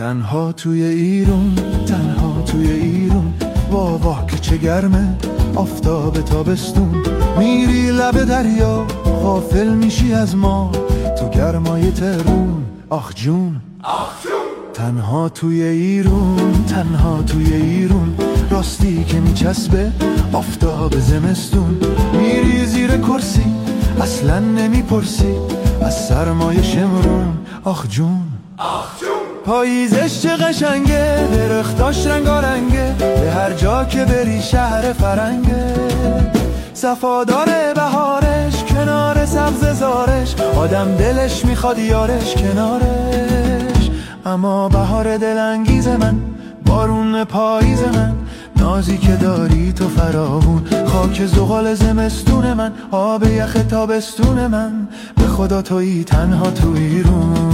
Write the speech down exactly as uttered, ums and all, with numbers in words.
تنها توی ایرون، تنها توی ایرون، وا وا که چه گرمه آفتاب تابستون. میری لب دریا غافل میشی از ما تو گرمای تهرون. آخ جون، آخ جون. تنها توی ایرون، تنها توی ایرون، راستی که میچسبه آفتاب زمستون. میری زیر کرسی اصلا نمیپرسی از سرمای شمرون. آخ جون، آخ جون. پاییزش چه قشنگه، درختاش رنگارنگه، به هر جا که بری شهر فرنگه. صفادار بهارش کنار سبز زارش، آدم دلش میخواد یارش کنارش. اما بهار دلانگیز من، بارون پاییز من، نازی که داری تو فراوون. خاک زغال زمستون من، آب یخ تابستون من، به خدا تویی تنها تو ایرون.